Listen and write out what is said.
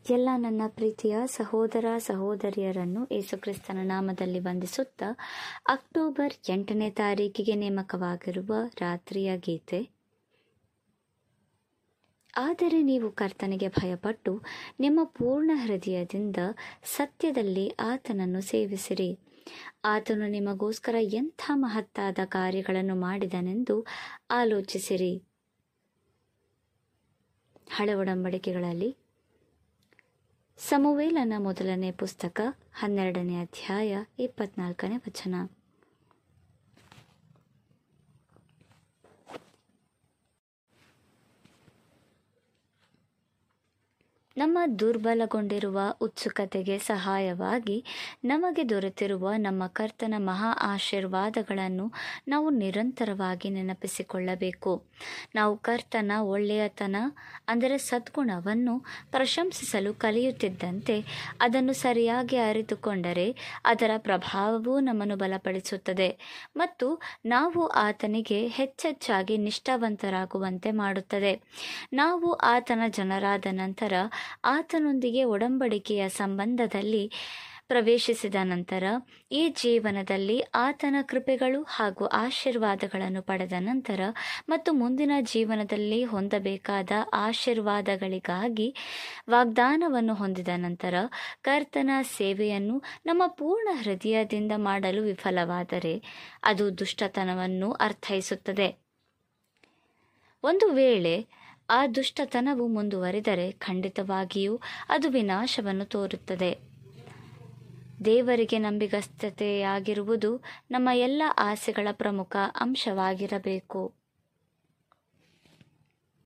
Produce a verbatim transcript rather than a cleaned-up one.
ಎಲ್ಲ ನನ್ನ ಪ್ರೀತಿಯ ಸಹೋದರ ಸಹೋದರಿಯರನ್ನು ಯೇಸುಕ್ರಿಸ್ತನ ನಾಮದಲ್ಲಿ ವಂದಿಸುತ್ತಾ ಅಕ್ಟೋಬರ್ ಎಂಟನೇ ತಾರೀಕಿಗೆ ನೇಮಕವಾಗಿರುವ ರಾತ್ರಿಯ ಗೀತೆ. ಆದರೆ ನೀವು ಕರ್ತನಿಗೆ ಭಯಪಟ್ಟು ನಿಮ್ಮ ಪೂರ್ಣ ಹೃದಯದಿಂದ ಸತ್ಯದಲ್ಲಿ ಆತನನ್ನು ಸೇವಿಸಿರಿ. ಆತನು ನಿಮಗೋಸ್ಕರ ಎಂಥ ಮಹತ್ತಾದ ಕಾರ್ಯಗಳನ್ನು ಮಾಡಿದನೆಂದು ಆಲೋಚಿಸಿರಿ. ಹಳೆ ಒಡಂಬಡಿಕೆಗಳಲ್ಲಿ ಸಮುವೇಲನ ಮೊದಲನೇ ಪುಸ್ತಕ ಹನ್ನೆರಡನೇ ಅಧ್ಯಾಯ ಇಪ್ಪತ್ನಾಲ್ಕನೇ ವಚನ. ನಮ್ಮ ದುರ್ಬಲಗೊಂಡಿರುವ ಉತ್ಸುಕತೆಗೆ ಸಹಾಯವಾಗಿ ನಮಗೆ ದೊರೆತಿರುವ ನಮ್ಮ ಕರ್ತನ ಮಹಾ ಆಶೀರ್ವಾದಗಳನ್ನು ನಾವು ನಿರಂತರವಾಗಿ ನೆನಪಿಸಿಕೊಳ್ಳಬೇಕು. ನಾವು ಕರ್ತನ ಒಳ್ಳೆಯತನ ಅಂದರೆ ಸದ್ಗುಣವನ್ನು ಪ್ರಶಂಸಿಸಲು ಕಲಿಯುತ್ತಿದ್ದಂತೆ ಅದನ್ನು ಸರಿಯಾಗಿ ಅರಿತುಕೊಂಡರೆ ಅದರ ಪ್ರಭಾವವೂ ನಮ್ಮನ್ನು ಬಲಪಡಿಸುತ್ತದೆ ಮತ್ತು ನಾವು ಆತನಿಗೆ ಹೆಚ್ಚೆಚ್ಚಾಗಿ ನಿಷ್ಠಾವಂತರಾಗುವಂತೆ ಮಾಡುತ್ತದೆ. ನಾವು ಆತನ ಜನರಾದ ನಂತರ ಆತನೊಂದಿಗೆ ಒಡಂಬಡಿಕೆಯ ಸಂಬಂಧದಲ್ಲಿ ಪ್ರವೇಶಿಸಿದ ನಂತರ ಈ ಜೀವನದಲ್ಲಿ ಆತನ ಕೃಪೆಗಳು ಹಾಗೂ ಆಶೀರ್ವಾದಗಳನ್ನು ಪಡೆದ ನಂತರ ಮತ್ತು ಮುಂದಿನ ಜೀವನದಲ್ಲಿ ಹೊಂದಬೇಕಾದ ಆಶೀರ್ವಾದಗಳಿಗಾಗಿ ವಾಗ್ದಾನವನ್ನು ಹೊಂದಿದ ನಂತರ ಕರ್ತನ ಸೇವೆಯನ್ನು ನಮ್ಮ ಪೂರ್ಣ ಹೃದಯದಿಂದ ಮಾಡಲು ವಿಫಲವಾದರೆ ಅದು ದುಷ್ಟತನವನ್ನು ಅರ್ಥೈಸುತ್ತದೆ. ಒಂದು ವೇಳೆ ಆ ದುಷ್ಟತನವು ಮುಂದುವರಿದರೆ ಖಂಡಿತವಾಗಿಯೂ ಅದು ವಿನಾಶವನ್ನು ತೋರುತ್ತದೆ. ದೇವರಿಗೆ ನಂಬಿಗಸ್ತತೆಯಾಗಿರುವುದು ನಮ್ಮ ಎಲ್ಲ ಆಸೆಗಳ ಪ್ರಮುಖ ಅಂಶವಾಗಿರಬೇಕು.